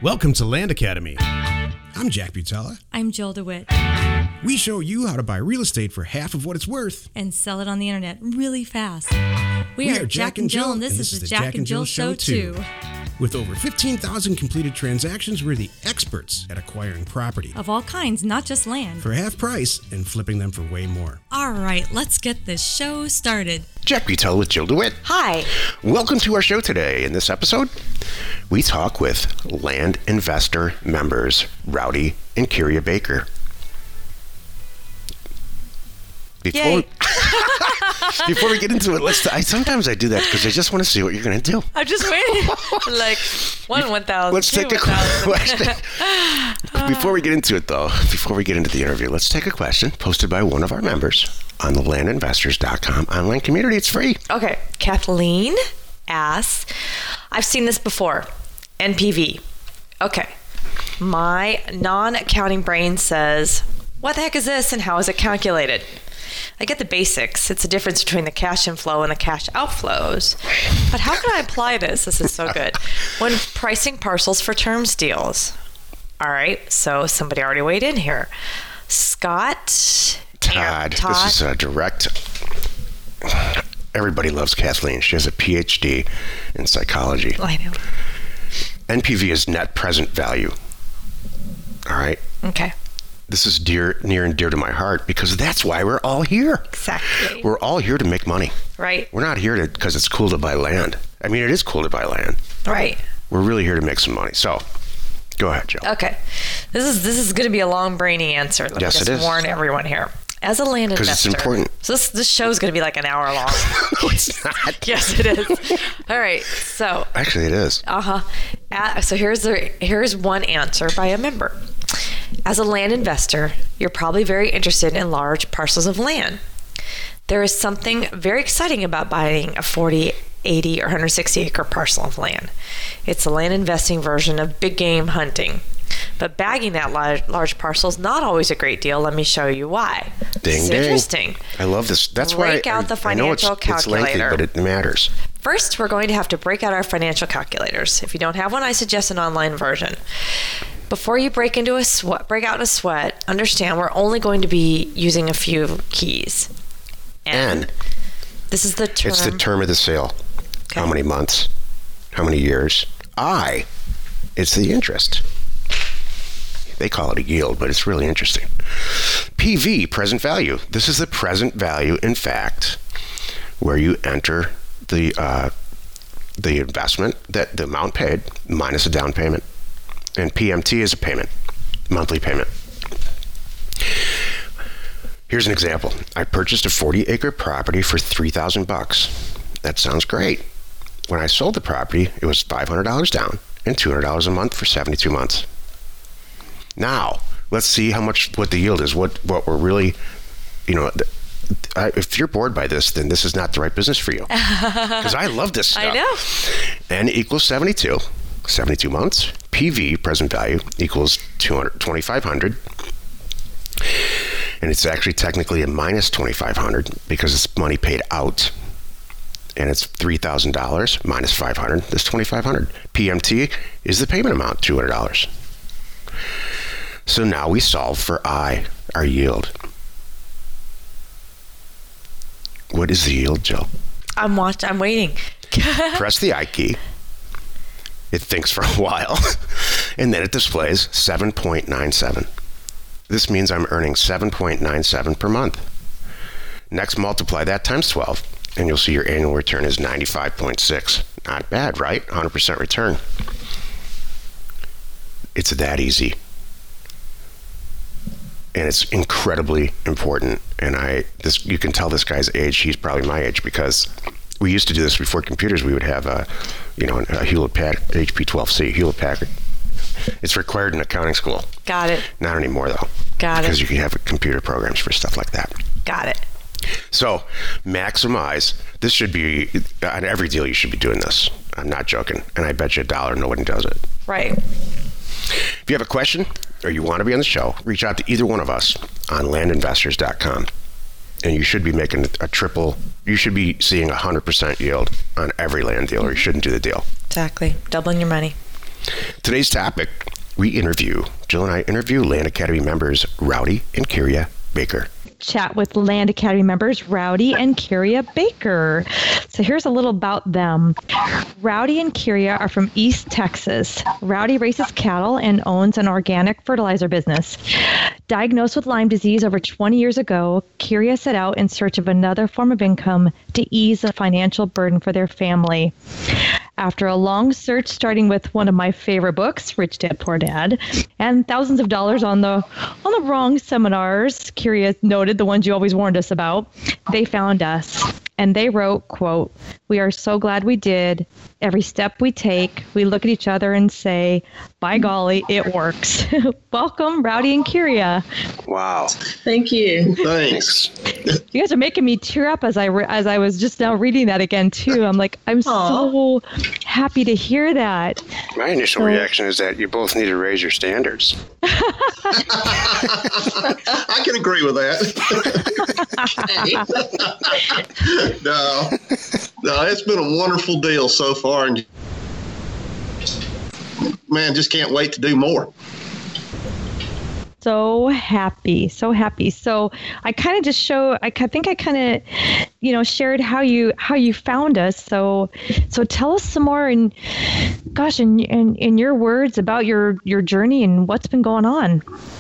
Welcome to Land Academy. I'm Jack Butala. I'm Jill DeWitt. We show you how to buy real estate for half of what it's worth. And sell it on the internet really fast. We are Jack and Jill, and this is the Jack and Jill Show 2. With over 15,000 completed transactions, we're the experts at acquiring property. Of all kinds, not just land. For half price and flipping them for way more. All right, let's get this show started. Jack Butala with Jill DeWitt. Hi. Welcome to our show today. In this episode, we talk with land investor members Rowdy and Kyria Baker. Before we get into it, sometimes I do that because I just want to see what you're going to do. I'm just waiting. Like, 1,000. Let's take a question. Before we get into it, though, before we get into the interview, let's take a question posted by one of our members on the landinvestors.com online community. It's free. Okay. Kathleen asks, I've seen this before. NPV. Okay. My non-accounting brain says, what the heck is this and how is it calculated? I get the basics. It's the difference between the cash inflow and the cash outflows. But how can I apply this? This is so good. When pricing parcels for terms deals. All right. So somebody already weighed in here. Todd. This is a direct. Everybody loves Kathleen. She has a PhD in psychology. I know. NPV is net present value. All right. Okay. This is near and dear to my heart because that's why we're all here. Exactly. We're all here to make money. Right. We're not here because it's cool to buy land. I mean, it is cool to buy land. Right. We're really here to make some money. So, go ahead, Jill. Okay. This is going to be a long, brainy answer. Let me it is. Warn everyone here. As a land investor. Because it's important. So this show is going to be like an hour long. No, it's not. Yes, it is. All right. So. Actually, it is. So here's one answer by a member. As a land investor, you're probably very interested in large parcels of land. There is something very exciting about buying a 40, 80, or 160 acre parcel of land. It's a land investing version of big game hunting. But bagging that large parcel is not always a great deal. Let me show you why. Ding, ding. Interesting. I love this. That's why break out the financial calculator. It's lengthy, but it matters. First, we're going to have to break out our financial calculators. If you don't have one, I suggest an online version. Before you break out in a sweat, understand we're only going to be using a few keys. And this is the term. It's the term of the sale. Okay. How many months? How many years? It's the interest. They call it a yield, but it's really interesting. PV, present value. This is the present value, in fact, where you enter the investment, the amount paid minus a down payment. And PMT is a payment, monthly payment. Here's an example. I purchased a 40-acre property for $3,000. That sounds great. When I sold the property, it was $500 down and $200 a month for 72 months. Now, let's see what the yield is. What we're really, if you're bored by this, then this is not the right business for you. Because I love this stuff. I know. N equals 72. 72 months. PV, present value, equals $2,500. And it's actually technically a minus $2,500 because it's money paid out. And it's $3,000 minus $500. That's $2,500. PMT is the payment amount, $200. So now we solve for I, our yield. What is the yield, Jill? I'm waiting. Press the I key. It thinks for a while, and then it displays 7.97. This means I'm earning 7.97 per month. Next, multiply that times 12, and you'll see your annual return is 95.6. Not bad, right? 100% return. It's that easy. And it's incredibly important. And you can tell this guy's age. He's probably my age because we used to do this before computers. We would have a Hewlett-Packard HP 12C, Hewlett-Packard. It's required in accounting school. Got it. Not anymore, though. Got it. Because you can have computer programs for stuff like that. Got it. So, maximize. This should be, on every deal you should be doing this. I'm not joking. And I bet you $1 nobody does it. Right. If you have a question or you want to be on the show, reach out to either one of us on landinvestors.com. And you should be making you should be seeing 100% yield on every land deal, or you shouldn't do the deal. Exactly. Doubling your money. Today's topic, Jill and I interview Land Academy members Rowdy and Kyria Baker. Chat with Land Academy members Rowdy and Kyria Baker. So here's a little about them. Rowdy and Kyria are from East Texas. Rowdy races cattle and owns an organic fertilizer business. Diagnosed with Lyme disease over 20 years ago, Kyria set out in search of another form of income to ease the financial burden for their family. After a long search, starting with one of my favorite books, Rich Dad, Poor Dad, and thousands of dollars on the wrong seminars, Kyria noted, the ones you always warned us about, they found us. And they wrote, quote, "We are so glad we did. Every step we take, we look at each other and say, by golly, it works." Welcome, Rowdy and Kyria. Wow. Thank you. Thanks. You guys are making me tear up as I was just now reading that again, too. I'm like, I'm so happy to hear that. My initial reaction is that you both need to raise your standards. I can agree with that. No, it's been a wonderful deal so far, and man, just can't wait to do more. So happy. So I kind of just shared how you found us. So tell us some more in your words about your journey and what's been going on.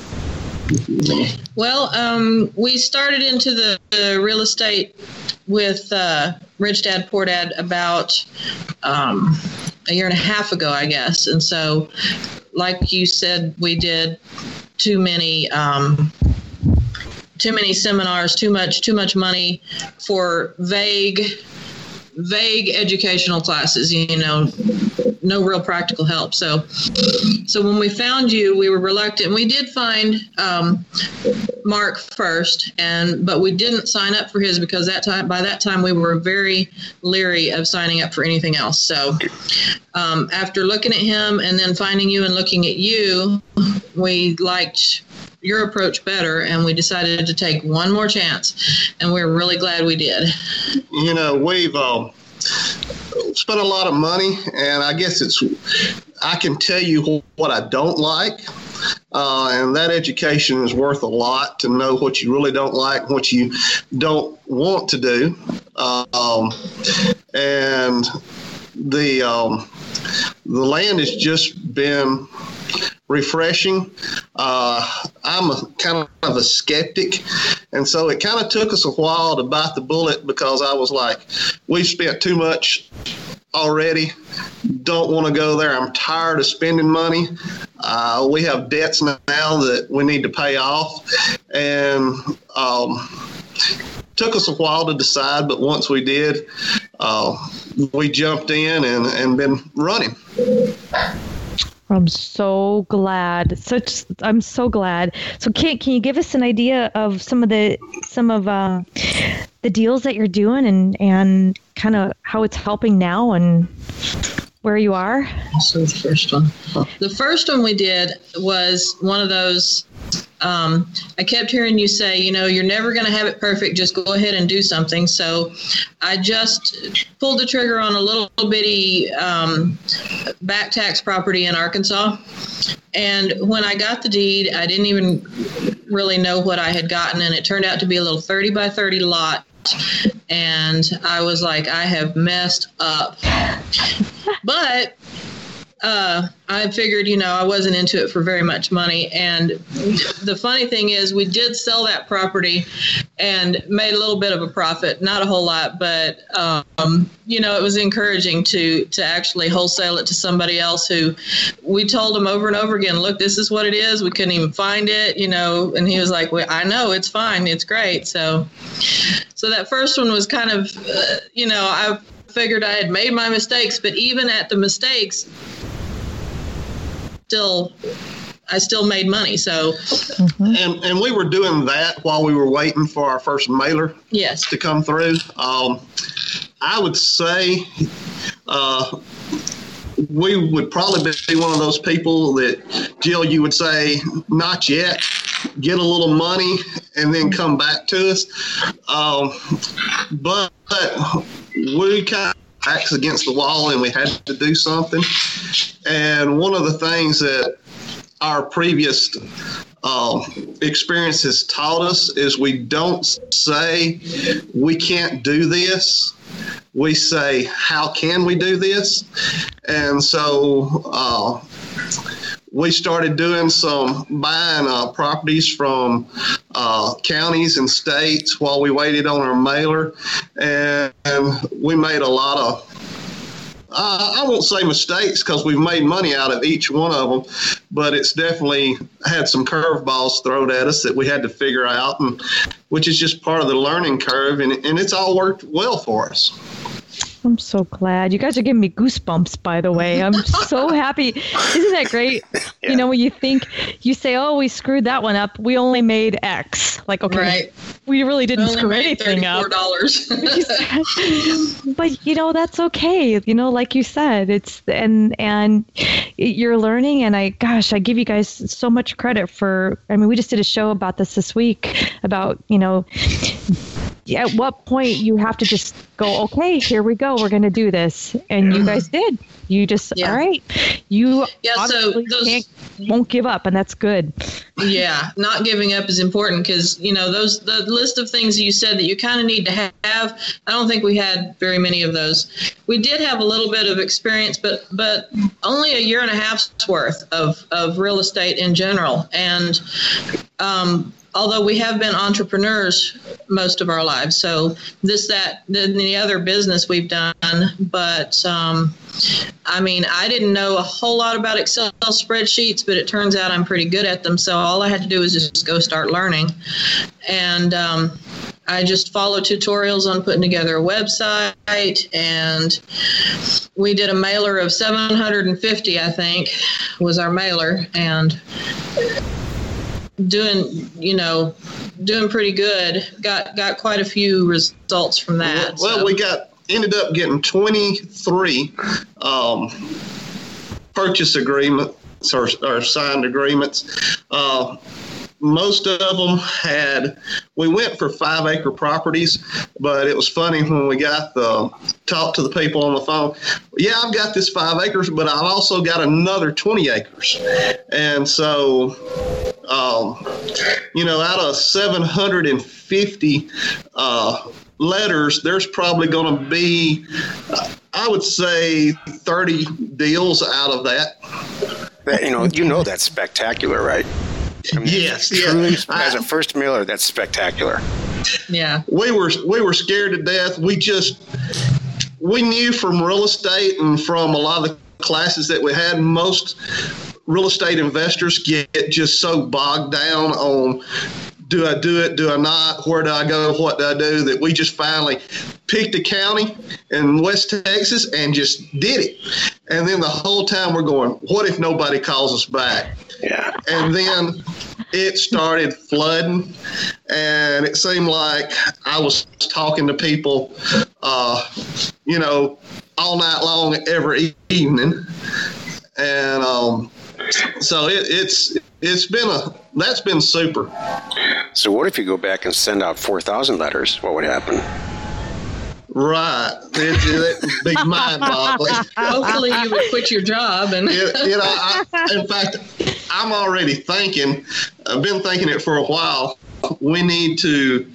Well, we started into the real estate with Rich Dad, Poor Dad about a year and a half ago, I guess. And so, like you said, we did too many seminars, too much money for vague educational classes, no real practical help. So when we found you, we were reluctant. We did find Mark first, but we didn't sign up for his because by that time we were very leery of signing up for anything else. So after looking at him and then finding you and looking at you, we liked your approach better, and we decided to take one more chance, and we're really glad we did. We've spent a lot of money, and I guess I can tell you what I don't like, and that education is worth a lot to know what you really don't like, what you don't want to do, and the land has just been refreshing. I'm kind of a skeptic, and so it kind of took us a while to bite the bullet because I was like, we've spent too much already, don't want to go there. I'm tired of spending money. We have debts now that we need to pay off, and took us a while to decide, but once we did, we jumped in and been running. I'm so glad. I'm so glad. So, can you give us an idea of some of the deals that you're doing and kind of how it's helping now and where you are? So the first one we did was one of those. I kept hearing you say, you're never going to have it perfect. Just go ahead and do something. So I just pulled the trigger on a little bitty back tax property in Arkansas. And when I got the deed, I didn't even really know what I had gotten. And it turned out to be a little 30 by 30 lot. And I was like, I have messed up. But I figured, I wasn't into it for very much money. And the funny thing is we did sell that property and made a little bit of a profit, not a whole lot, but, it was encouraging to actually wholesale it to somebody else who we told him over and over again, look, this is what it is. We couldn't even find it, and he was like, well, I know, it's fine. It's great. So that first one was kind of, I figured I had made my mistakes, but even at the mistakes, I still made money. So, and we were doing that while we were waiting for our first mailer to come through. I would say we would probably be one of those people that, Jill, you would say, not yet, get a little money and then come back to us. But we kind backs against the wall and we had to do something. And one of the things that our previous experience has taught us is we don't say we can't do this. We say, how can we do this? And so we started doing some buying properties from counties and states while we waited on our mailer. And we made a lot of, I won't say mistakes because we've made money out of each one of them, but it's definitely had some curveballs thrown at us that we had to figure out, and which is just part of the learning curve, and it's all worked well for us. I'm so glad. You guys are giving me goosebumps, by the way. I'm so happy. Isn't that great? Yeah. You know, when you say, oh, we screwed that one up. We only made X. Like, okay, right. We really didn't screw anything up. But, you know, that's okay. You know, like you said, it's, and you're learning. And I give you guys so much credit for, I mean, we just did a show about this week about, you know, at what point you have to just go, okay, here we go. We're going to do this. And you guys did. You just, all right. You won't give up, and that's good. Yeah, not giving up is important because, you know, the list of things you said that you kind of need to have, I don't think we had very many of those. We did have a little bit of experience, but only a year and a half's worth of real estate in general. And although we have been entrepreneurs most of our lives, so the other business we've done, but I mean, I didn't know a whole lot about Excel spreadsheets, but it turns out I'm pretty good at them. So all I had to do was just go start learning. And I just followed tutorials on putting together a website, and we did a mailer of 750, I think, was our mailer, and doing pretty good. Got quite a few results from that. Well, we ended up getting 23 purchase agreements or signed agreements. Most of them we went for 5-acre properties, but it was funny when we talked to the people on the phone. Yeah, I've got this 5 acres, but I've also got another 20 acres. And so, out of 750 letters, there's probably going to be, I would say, 30 deals out of that. That's spectacular, right? I mean, yes. Truly, as a first mailer, that's spectacular. Yeah. We were scared to death. We knew from real estate and from a lot of the classes that we had, most real estate investors get just so bogged down on, do I do it? Do I not? Where do I go? What do I do? That we just finally picked a county in West Texas and just did it. And then the whole time we're going, what if nobody calls us back? Yeah. And then it started flooding, and it seemed like I was talking to people, all night long, every evening. And so that's been super. So what if you go back and send out 4,000 letters? What would happen? Right. It'd be mind-boggling. Hopefully you would quit your job. And in fact, I'm already thinking, I've been thinking it for a while, we need to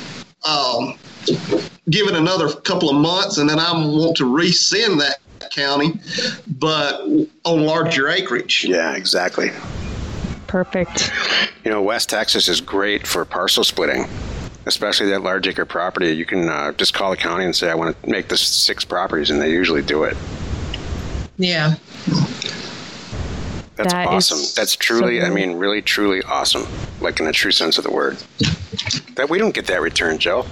give it another couple of months, and then I want to resend that county, but on larger acreage. Yeah, exactly. Perfect. West Texas is great for parcel splitting, especially that large acre property. You can just call the county and say, I want to make this 6 properties, and they usually do it. Yeah. That's awesome. That's truly, so really, truly awesome. Like in a true sense of the word. That we don't get that return, Joe.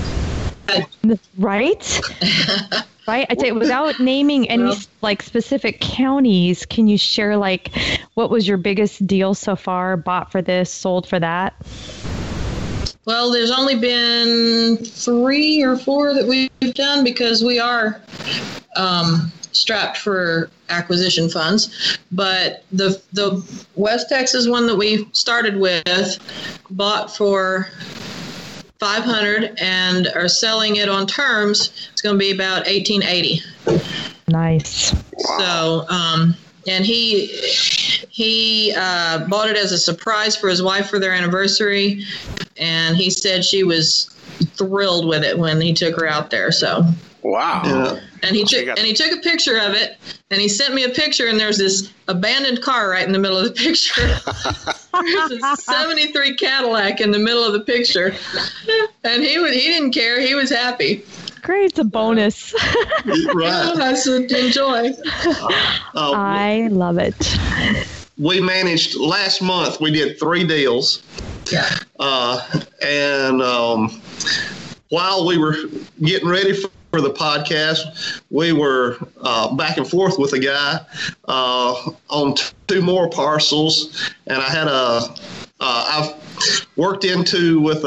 Right? Right? I'd say without naming any specific counties, can you share what was your biggest deal so far? Bought for this, sold for that? Well, there's only been 3 or 4 that we've done because we are strapped for acquisition funds. But the West Texas one that we started with bought for $500 and are selling it on terms. It's going to be about $1,880. Nice. So, and he bought it as a surprise for his wife for their anniversary, and he said she was thrilled with it when he took her out there. So. Wow. Yeah. And he took a picture of it, and he sent me a picture, and there's this abandoned car right in the middle of the picture. There's a 73 Cadillac in the middle of the picture. And he didn't care. He was happy. Great, it's a bonus. Right. I said, enjoy. I love it. We managed last month. We did 3 deals. Yeah. And while we were getting ready for the podcast, we were back and forth with a guy on 2 more parcels, and I had I've worked into with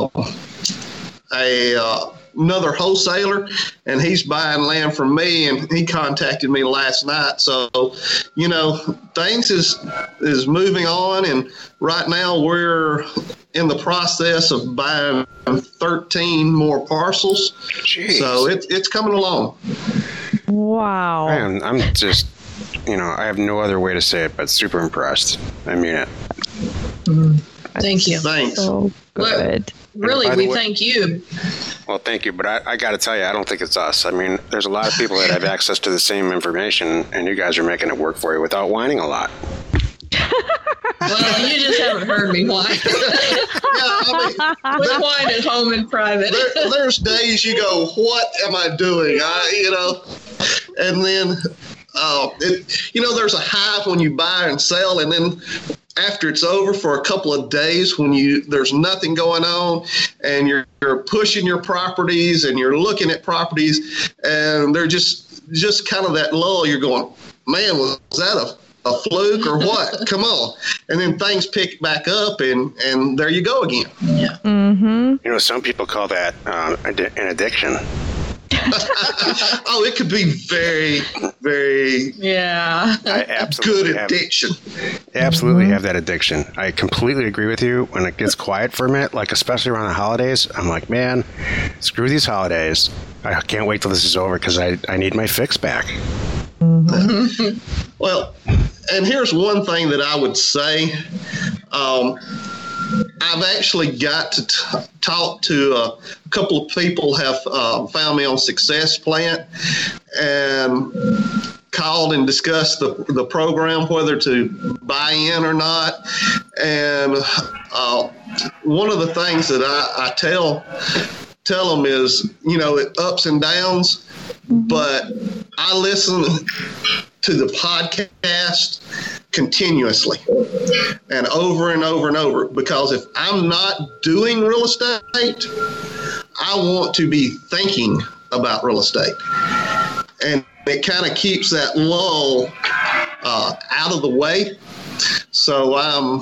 another wholesaler, and he's buying land from me, and he contacted me last night. So, things is moving on, and right now we're in the process of buying 13 more parcels. Jeez. So it's coming along. Wow. Man, I'm just, I have no other way to say it, but super impressed. I mean it. Thank you. Thanks. So good. Really, we thank you. Well, thank you, but I got to tell you, I don't think it's us. I mean, there's a lot of people that have access to the same information, and you guys are making it work for you without whining a lot. Well, you just haven't heard me whine. We whine at home in private. There's days you go, what am I doing? And then, there's a high when you buy and sell, and then after it's over for a couple of days when there's nothing going on, and you're pushing your properties and you're looking at properties, and they're just kind of that lull. You're going, man, was that a fluke or what? Come on. And then things pick back up, and there you go again. Yeah. Mm-hmm. Some people call that an addiction. Oh, it could be very, very I absolutely good addiction. Absolutely have that addiction. I completely agree with you. When it gets quiet for a minute, like especially around the holidays, I'm like, man, screw these holidays. I can't wait till this is over because I need my fix back. Mm-hmm. Well, and here's one thing that I would say. I've actually got to talk to a couple of people have found me on Success Plant and called and discussed the program, whether to buy in or not. And one of the things that I tell them is, it ups and downs, but I listen to the podcast continuously and over and over and over, because if I'm not doing real estate, I want to be thinking about real estate, and it kind of keeps that lull out of the way. So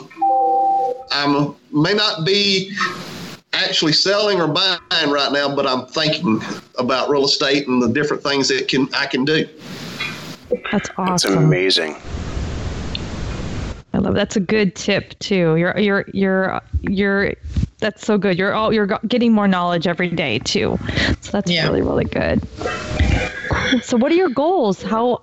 I may not be actually selling or buying right now, but I'm thinking about real estate and the different things that I can do. That's awesome. That's amazing. I love that's a good tip too. You're that's so good. You're getting more knowledge every day too. So that's really, really good. So what are your goals? How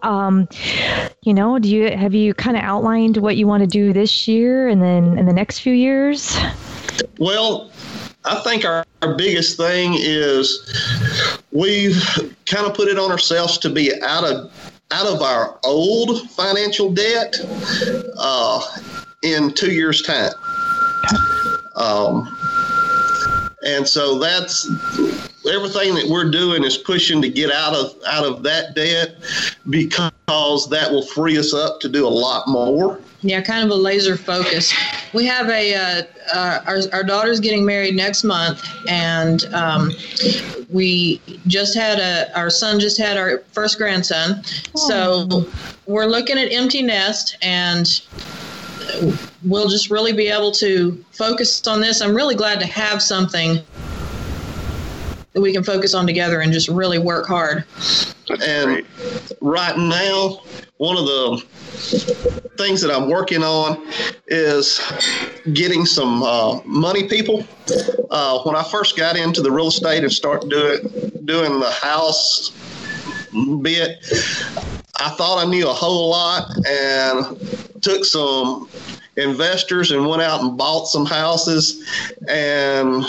have you kind of outlined what you want to do this year and then in the next few years? Well, I think our biggest thing is we've kind of put it on ourselves to be out of our old financial debt in 2 years' time. And so that's everything that we're doing is pushing to get out of that debt, because that will free us up to do a lot more. Yeah, kind of a laser focus. We have our daughter's getting married next month, and we just had our son just had our first grandson. So we're looking at empty nest, and we'll just really be able to focus on this. I'm really glad to have something that we can focus on together and just really work hard. And great. Right now, one of the things that I'm working on is getting some money people. When I first got into the real estate and started doing the house bit, I thought I knew a whole lot and took some investors and went out and bought some houses, and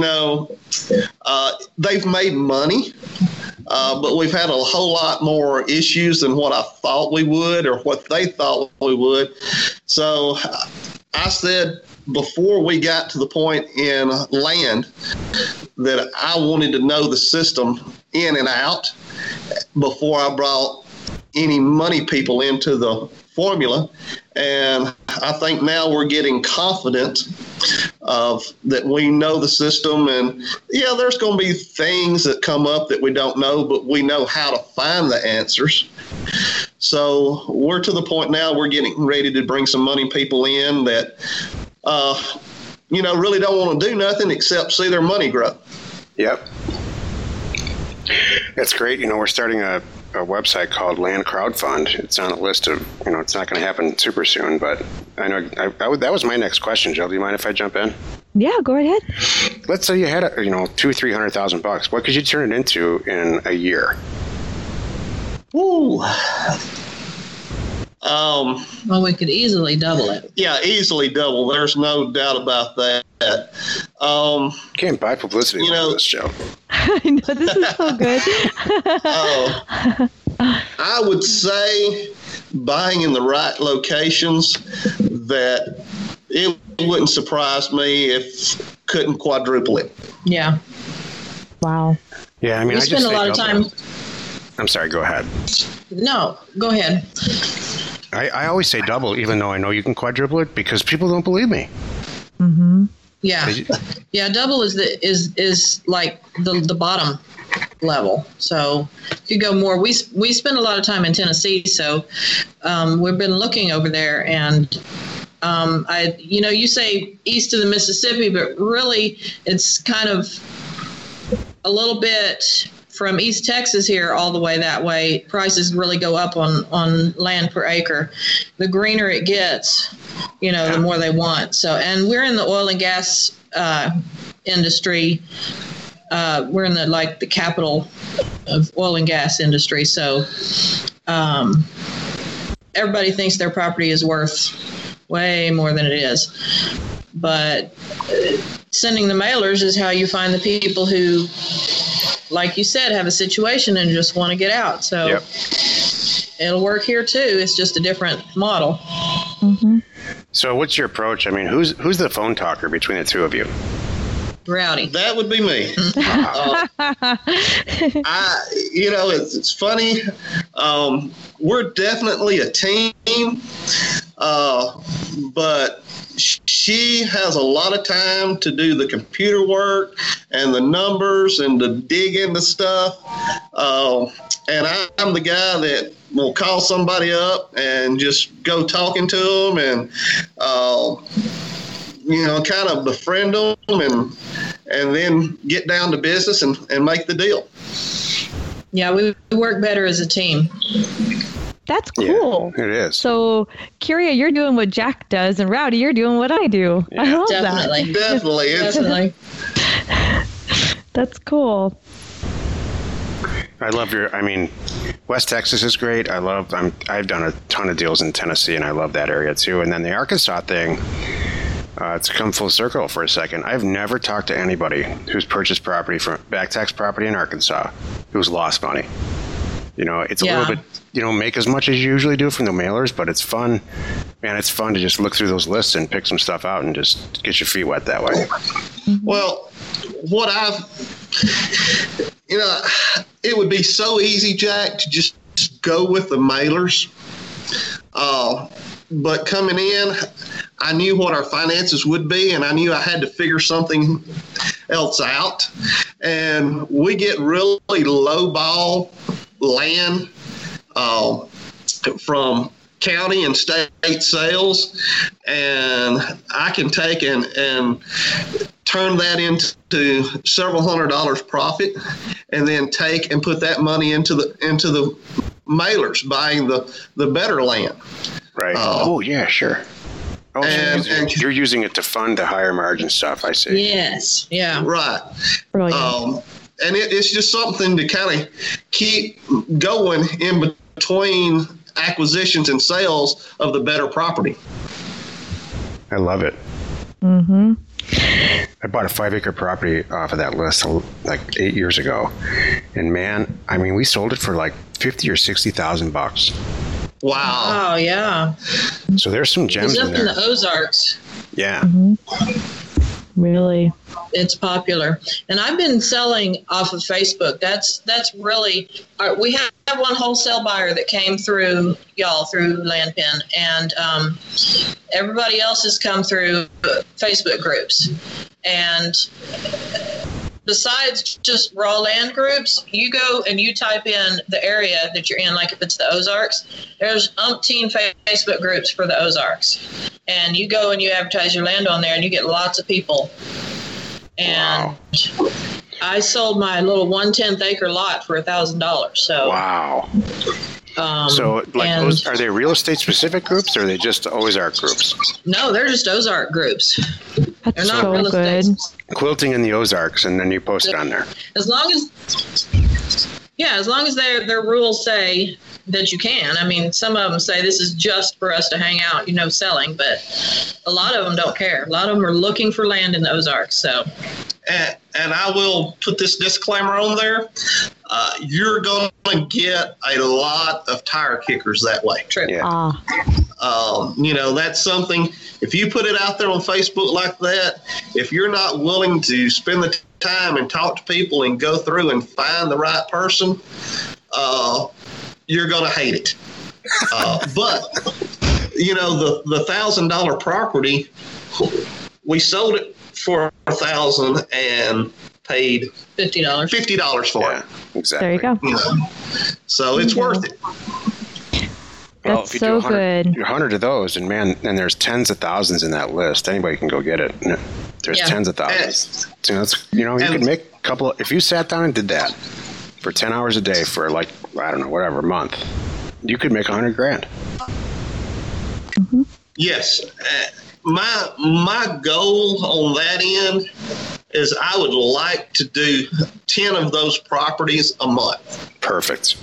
they've made money, but we've had a whole lot more issues than what I thought we would or what they thought we would. So I said before we got to the point in land that I wanted to know the system in and out before I brought any money people into the formula. And I think now we're getting confident that we know the system. And yeah, there's going to be things that come up that we don't know, but we know how to find the answers. So we're to the point now we're getting ready to bring some money people in that, really don't want to do nothing except see their money grow. Yep. That's great. We're starting a website called Land Crowdfund. It's on a list of, it's not going to happen super soon, but I know that was my next question, Jill. Do you mind if I jump in? Yeah, go ahead. Let's say you had, $200,000-$300,000. What could you turn it into in a year? Ooh. Well, we could easily double it. Yeah, easily double. There's no doubt about that. Can't buy publicity on this show. I know, this is so good. I would say buying in the right locations that it wouldn't surprise me if couldn't quadruple it. Yeah. Wow. Yeah, I mean, we spend a lot of time. I'm sorry, go ahead. No, go ahead. I always say double, even though I know you can quadruple it, because people don't believe me. Mm-hmm. Yeah, yeah. Double is like the bottom level. So you could go more. We spend a lot of time in Tennessee, so we've been looking over there, and you say east of the Mississippi, but really it's kind of a little bit from East Texas here all the way that way. Prices really go up on land per acre. The greener it gets, the more they want. So, and we're in the oil and gas industry. We're in the capital of oil and gas industry. So, everybody thinks their property is worth way more than it is. But sending the mailers is how you find the people who, like you said, have a situation and just want to get out. So yep. It'll work here too. It's just a different model. Mm-hmm. So what's your approach? I mean, who's the phone talker between the two of you? Rowdy. That would be me. It's funny. We're definitely a team, but she has a lot of time to do the computer work and the numbers and to dig into stuff. And I'm the guy that will call somebody up and just go talking to them and, kind of befriend them and then get down to business and make the deal. Yeah, we work better as a team. That's cool. Yeah, it is. So, Kyria, you're doing what Jack does, and Rowdy, you're doing what I do. Yeah. I love Definitely. that. Definitely. That's cool. I love West Texas is great. I've done a ton of deals in Tennessee, and I love that area too. And then the Arkansas thing, it's come full circle for a second. I've never talked to anybody who's purchased property from back tax property in Arkansas who's lost money. It's a little bit, make as much as you usually do from the mailers, but it's fun. Man, it's fun to just look through those lists and pick some stuff out and just get your feet wet that way. Well, it would be so easy, Jack, to just go with the mailers. But coming in, I knew what our finances would be, and I knew I had to figure something else out. And we get really low-ball land from county and state sales, and I can take and turn that into several $100 profit, and then take and put that money into the mailers, buying the better land. Right. Oh yeah, sure. Oh, and you're using it to fund the higher margin stuff, I see. Yes. Yeah. Right. Brilliant. And it's just something to kind of keep going in between acquisitions and sales of the better property. I love it. Mm-hmm. I bought a 5-acre property off of that list like 8 years ago, and man, I mean, we sold it for like $50,000 or $60,000. Wow. Oh yeah. So there's some gems It's up in there. in the Ozarks. Yeah. Mm-hmm. Really. It's popular, and I've been selling off of Facebook. That's really. We have one wholesale buyer that came through Landpin, and everybody else has come through Facebook groups. And besides just raw land groups, you go and you type in the area that you're in, like if it's the Ozarks, there's umpteen Facebook groups for the Ozarks. And you go and you advertise your land on there, and you get lots of people. And wow. I sold my little 1/10 acre lot for $1,000. So wow. So like, are they real estate specific groups, or are they just Ozark groups? No, they're just Ozark groups. That's they're not so real good. estate. Quilting in the Ozarks, and then you post it on there. As long as their rules say that you can. I mean, some of them say this is just for us to hang out, selling, but a lot of them don't care. A lot of them are looking for land in the Ozarks. So, and I will put this disclaimer on there. You're going to get a lot of tire kickers that way. True. Yeah. That's something, if you put it out there on Facebook like that, if you're not willing to spend the time and talk to people and go through and find the right person, you're going to hate it. But, the $1,000 property, we sold it for $1,000 and paid $50 for it. Exactly. There you go. So it's worth it. Well, That's if you so do good. 100 of those, and man, and there's tens of thousands in that list. Anybody can go get it. There's tens of thousands. You could make a couple. If you sat down and did that for 10 hours a day for a month, you could make $100,000. Mm-hmm. Yes. My goal on that end is I would like to do 10 of those properties a month. Perfect.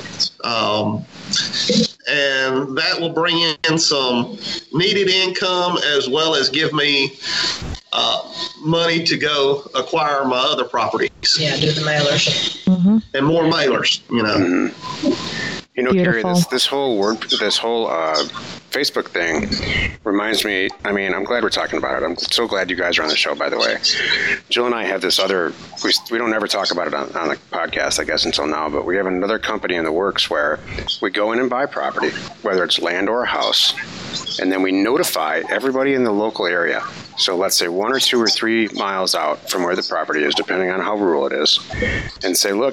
And that will bring in some needed income, as well as give me money to go acquire my other properties. Yeah, do the mailers. Mm-hmm. And more mailers, Mm-hmm. Carrie, this whole Facebook thing reminds me, I'm glad we're talking about it. I'm so glad you guys are on the show, by the way. Jill and I have this other, we don't ever talk about it on the podcast, I guess, until now, but we have another company in the works where we go in and buy property, whether it's land or a house, and then we notify everybody in the local area. So let's say 1 or 2 or 3 miles out from where the property is, depending on how rural it is, and say, look,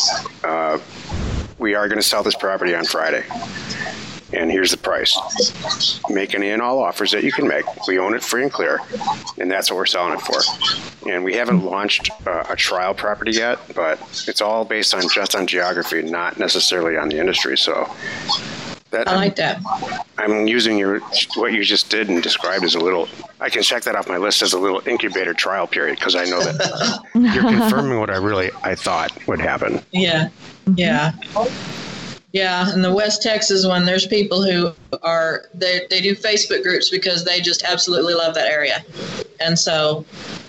we are going to sell this property on Friday, and here's the price. Make any and all offers that you can make. We own it free and clear, and that's what we're selling it for. And we haven't launched a trial property yet, but it's all based on geography, not necessarily on the industry. So I like that. I'm using what you just did and described as I can check that off my list as a little incubator trial period, because I know that you're confirming what I thought would happen. Yeah. Yeah. Yeah. In the West Texas one, there's people who they do Facebook groups because they just absolutely love that area. And so,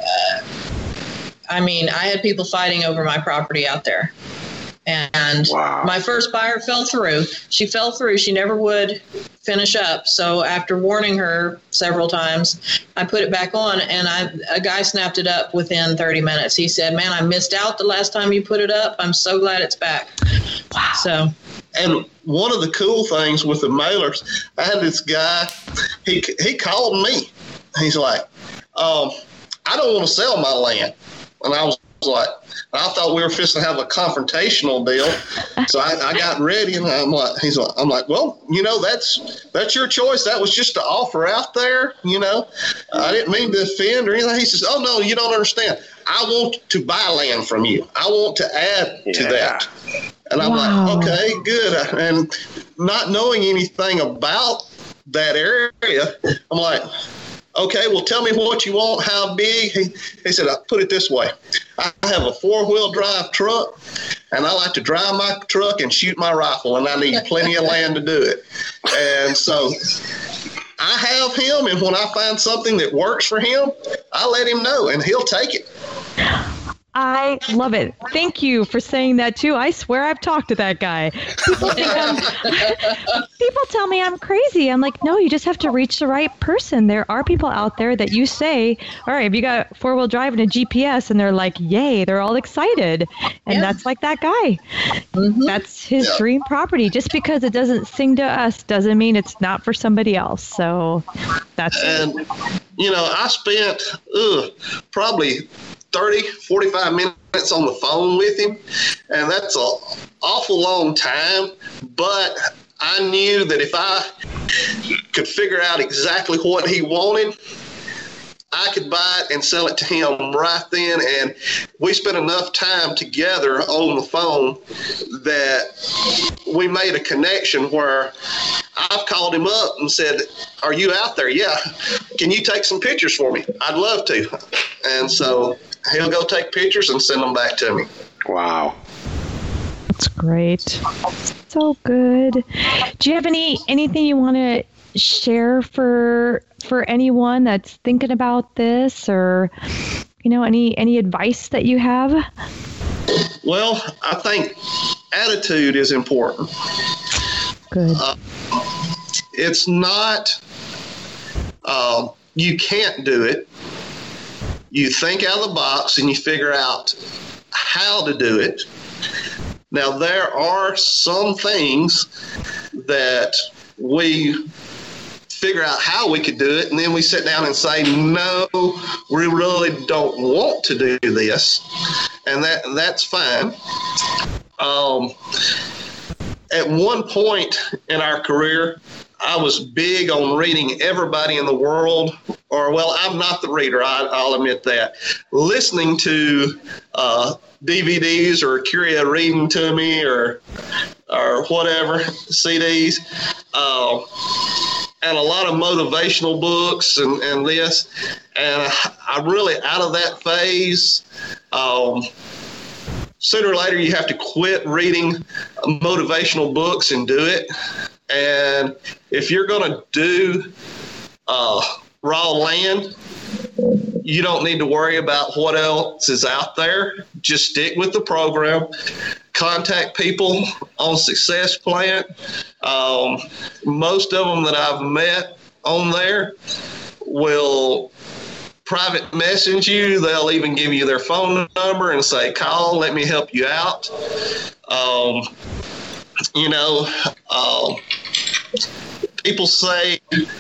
I had people fighting over my property out there. And wow. My first buyer fell through. She fell through. She never would finish up. So after warning her several times, I put it back on, and a guy snapped it up within 30 minutes. He said, "Man, I missed out the last time you put it up. I'm so glad it's back." Wow. So. And one of the cool things with the mailers, I had this guy, he called me. He's like, I don't want to sell my land. And I was like, I thought we were fixing to have a confrontational deal. So I got ready, and I'm like, well, that's your choice. That was just an offer out there. I didn't mean to offend or anything. He says, oh, no, you don't understand. I want to buy land from you. I want to add to that. And I'm like, okay, good. And not knowing anything about that area, I'm like, okay, well, tell me what you want, how big. He said, I'll put it this way. I have a 4-wheel drive truck, and I like to drive my truck and shoot my rifle, and I need plenty of land to do it. And so I have him, and when I find something that works for him, I let him know, and he'll take it. I love it. Thank you for saying that too. I swear I've talked to that guy. People tell me I'm crazy. I'm like, no, you just have to reach the right person. There are people out there that you say, all right, have you got 4-wheel drive and a GPS? And they're like, yay, they're all excited. And that's like that guy. Mm-hmm. That's his dream property. Just because it doesn't sing to us doesn't mean it's not for somebody else. So that's it. I spent probably 30, 45 minutes on the phone with him, and that's an awful long time, but I knew that if I could figure out exactly what he wanted, I could buy it and sell it to him right then. And we spent enough time together on the phone that we made a connection where I've called him up and said, are you out there? Yeah. Can you take some pictures for me? I'd love to. And so he'll go take pictures and send them back to me. Wow. That's great. So good. Do you have anything you want to share for anyone that's thinking about this, or any advice that you have? Well, I think attitude is important. Good. It's not you can't do it. You think out of the box and you figure out how to do it. Now, there are some things that we figure out how we could do it, and then we sit down and say, no, we really don't want to do this, and that's fine. At one point in our career, I was big on reading everybody in the world, I'm not the reader, I'll admit that. Listening to DVDs or Curia reading to me or whatever, CDs, and a lot of motivational books and this. And I really, out of that phase, sooner or later you have to quit reading motivational books and do it. And if you're going to do raw land, you don't need to worry about what else is out there. Just stick with the program. Contact people on Success Plant. Most of them that I've met on there will private message you. They'll even give you their phone number and say, call, let me help you out. People say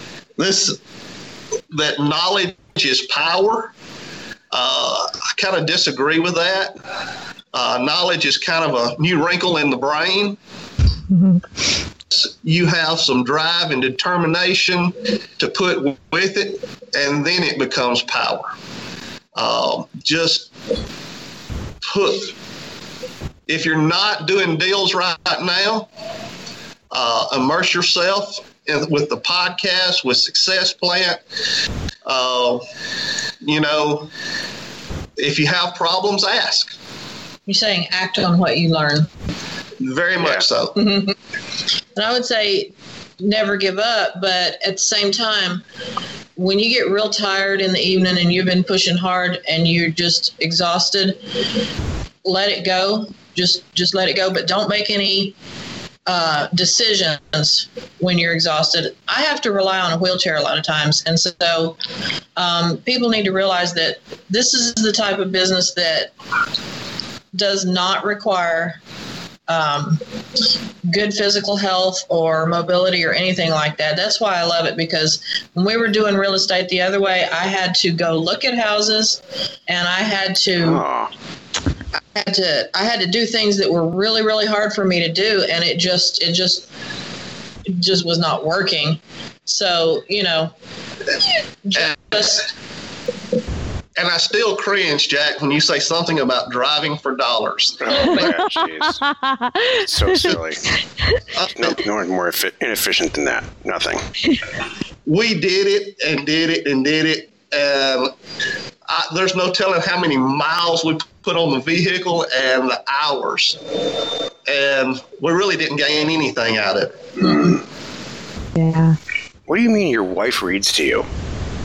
that knowledge is power. I kind of disagree with that. Knowledge is kind of a new wrinkle in the brain. Mm-hmm. You have some drive and determination to put with it, and then it becomes power. If you're not doing deals right now, immerse yourself with the podcast, with Success Plant. If you have problems, ask. You're saying act on what you learn. Very much so. And I would say never give up, but at the same time, when you get real tired in the evening and you've been pushing hard and you're just exhausted, let it go. Just let it go, but don't make any decisions when you're exhausted. I have to rely on a wheelchair a lot of times, and so people need to realize that this is the type of business that does not require good physical health or mobility or anything like that. That's why I love it, because when we were doing real estate the other way, I had to go look at houses, and I had to I had to do things that were really, really hard for me to do, and it just was not working. So, just. And I still cringe, Jack, when you say something about driving for dollars. Oh, man, jeez. It's so silly. No more inefficient than that. Nothing. We did it and did it and did it. And there's no telling how many miles we put on the vehicle and the hours. And we really didn't gain anything out of it. Yeah. What do you mean your wife reads to you?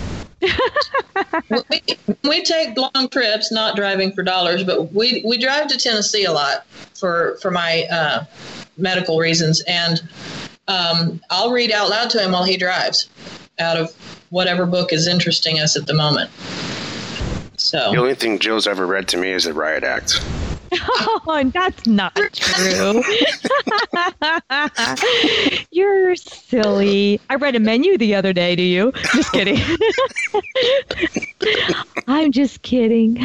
We take long trips, not driving for dollars, but we drive to Tennessee a lot for my medical reasons, and I'll read out loud to him while he drives out of whatever book is interesting us at the moment. So the only thing Jill's ever read to me is the Riot Act. Oh, that's not true. You're silly. I read a menu the other day to you. Just kidding. I'm just kidding.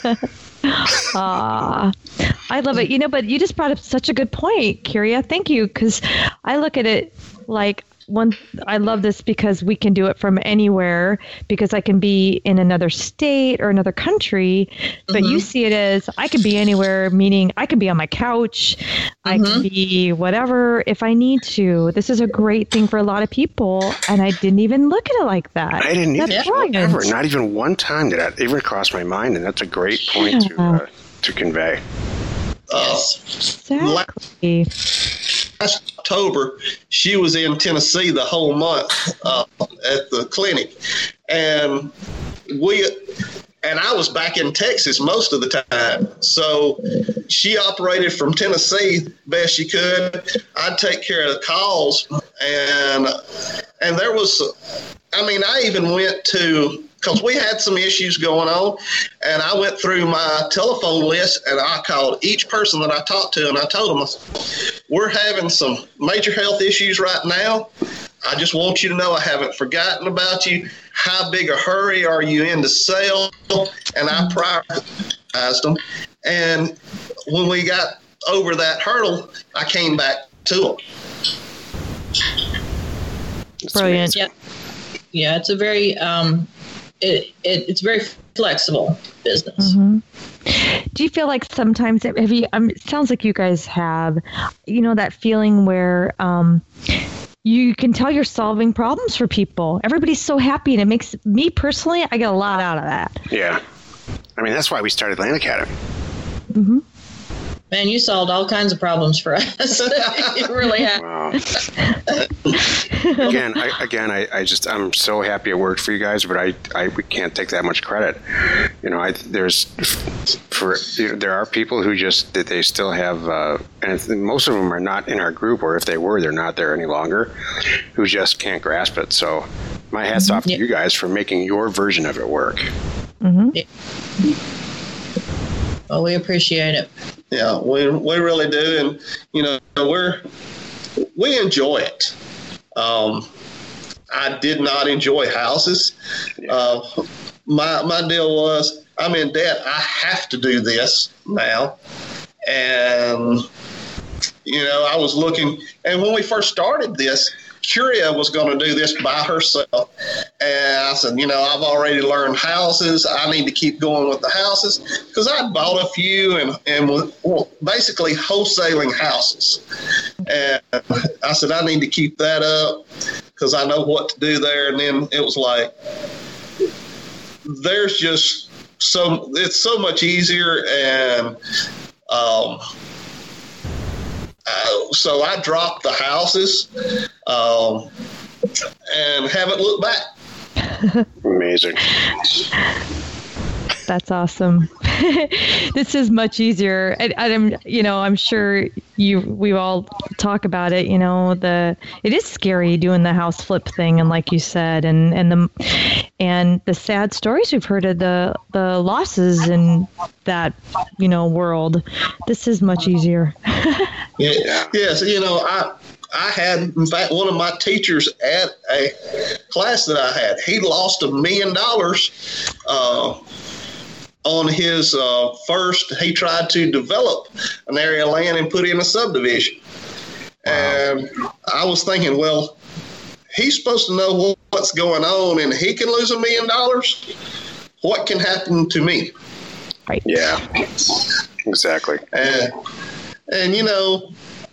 I love it. But you just brought up such a good point, Kyria. Thank you, because I look at it like, I love this because we can do it from anywhere, because I can be in another state or another country, but you see it as I can be anywhere, meaning I can be on my couch, I can be whatever if I need to. This is a great thing for a lot of people, and I didn't even look at it like that. I didn't ever. Not even one time did that even cross my mind, and that's a great point to convey. Exactly. Last October, she was in Tennessee the whole month at the clinic, and I was back in Texas most of the time. So she operated from Tennessee best she could. I'd take care of the calls, and there was, I even went to, because we had some issues going on, and I went through my telephone list and I called each person that I talked to, and I told them, we're having some major health issues right now. I just want you to know I haven't forgotten about you. How big a hurry are you in to sell? And I prioritized them. And when we got over that hurdle, I came back to them. Brilliant. Yeah, it's a very it's very flexible business. Do you feel like sometimes it sounds like you guys have, that feeling where you can tell you're solving problems for people. Everybody's so happy, and it makes me personally, I get a lot out of that. Yeah. That's why we started Land Academy. Man, you solved all kinds of problems for us. You really have. Wow. I'm so happy it worked for you guys, but we can't take that much credit. There are people who they still have, and most of them are not in our group, or if they were, they're not there any longer, who just can't grasp it. So my hat's off to you guys for making your version of it work. Well, we appreciate it. Yeah, we really do, and we enjoy it. I did not enjoy houses. My deal was, I'm in debt. I have to do this now, and I was looking. And when we first started this, Kyria was going to do this by herself. And I said, I've already learned houses. I need to keep going with the houses, because I bought a few and was basically wholesaling houses. And I said, I need to keep that up because I know what to do there. And then it was like, there's just it's so much easier. And, so I dropped the houses and haven't looked back. Amazing. That's awesome. This is much easier. I'm sure we all talk about it. It is scary doing the house flip thing, and like you said, and the sad stories we've heard of the losses in that world. This is much easier. Yeah. Yes. I had, in fact, one of my teachers at a class that I had, he lost $1 million on his first, he tried to develop an area of land and put in a subdivision. And I was thinking, well, he's supposed to know what's going on, and he can lose $1 million. What can happen to me? Right. Yeah, exactly. And you know,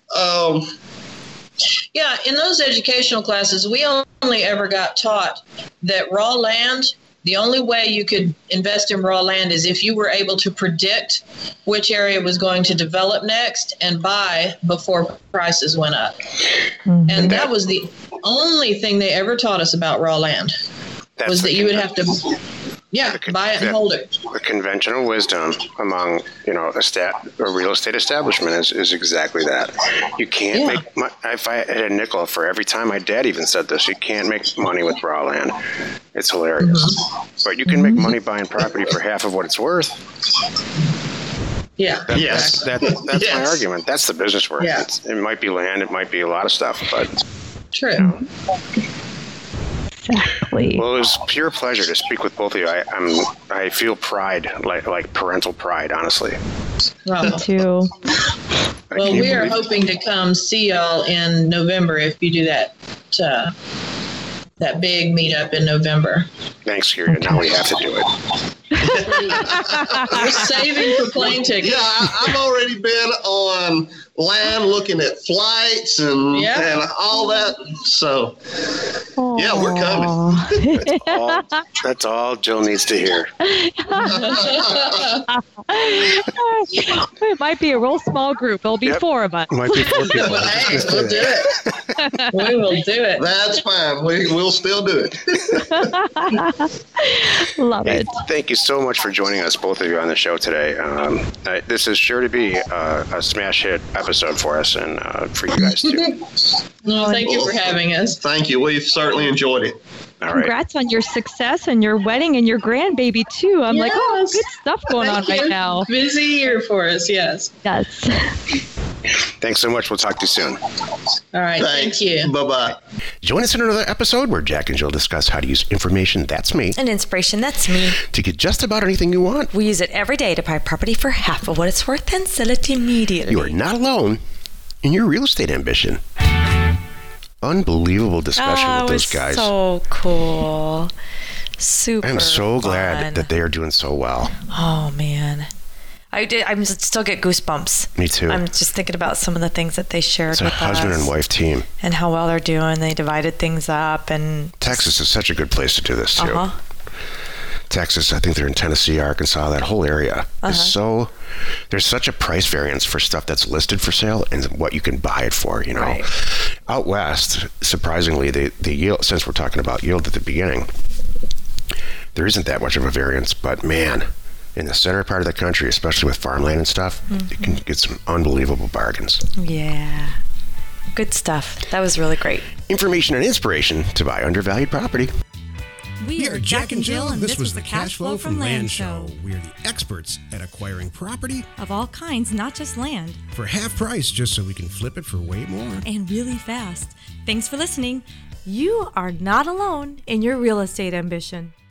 yeah, in those educational classes, we only ever got taught that raw land, the only way you could invest in raw land is if you were able to predict which area was going to develop next and buy before prices went up. Mm-hmm. And that was the only thing they ever taught us about raw land, was that you would have to buy it and hold it. The conventional wisdom among, a real estate establishment is exactly that. You can't make if I had a nickel for every time my dad even said this, you can't make money with raw land. It's hilarious. Mm-hmm. But you can make money buying property for half of what it's worth. Yeah. That's my argument. That's the business work. Yeah. It might be land, it might be a lot of stuff, but true. Exactly. Well, it was pure pleasure to speak with both of you. I feel pride, like parental pride, honestly. Wow. Me too. Well, we are hoping to come see y'all in November if you do that big meetup in November. Thanks, Kyria. Now we have to do it. We're saving for plane tickets. Yeah, I've already been on land looking at flights and all that. So, yeah, we're coming. That's all Jill needs to hear. It might be a real small group. There'll be 4 of us. It might be 4 people. Hey, we'll do it. We will do it. That's fine. We'll still do it. Love it. Thank you so much for joining us, both of you, on the show today. This is sure to be a smash hit episode for us and for you guys too. Well, thank you for having us. Thank you. We've certainly enjoyed it. All right. Congrats on your success and your wedding and your grandbaby too. I'm like, good stuff going on right now. Busy year for us, yes. Yes. Thanks so much. We'll talk to you soon. All right. Thanks. Thank you. Bye-bye. Join us in another episode where Jack and Jill discuss how to use information, that's me, And inspiration, that's me. to get just about anything you want. We use it every day to buy property for half of what it's worth and sell it immediately. You are not alone in your real estate ambition. Unbelievable discussion with those guys. So cool. Super I'm so glad fun. that they are doing so well. Oh, man. I still get goosebumps. Me too. I'm just thinking about some of the things that they shared It's a with husband us. and wife team. And how well they're doing. They divided things up. And Texas is such a good place to do this too. Uh-huh. Texas, I think they're in Tennessee, Arkansas, that whole area is so, there's such a price variance for stuff that's listed for sale and what you can buy it for, Right. Out west, surprisingly, the yield, since we're talking about yield at the beginning, there isn't that much of a variance, but man, in the center part of the country, especially with farmland and stuff, you can get some unbelievable bargains. yeah. Good stuff. That was really great. Information and inspiration to buy undervalued property. We are Jack and Jill, and this was the Cash Flow from Land Show. We are the experts at acquiring property Of all kinds, not just land. for half price just so we can flip it for way more. And really fast. Thanks for listening. You are not alone in your real estate ambition.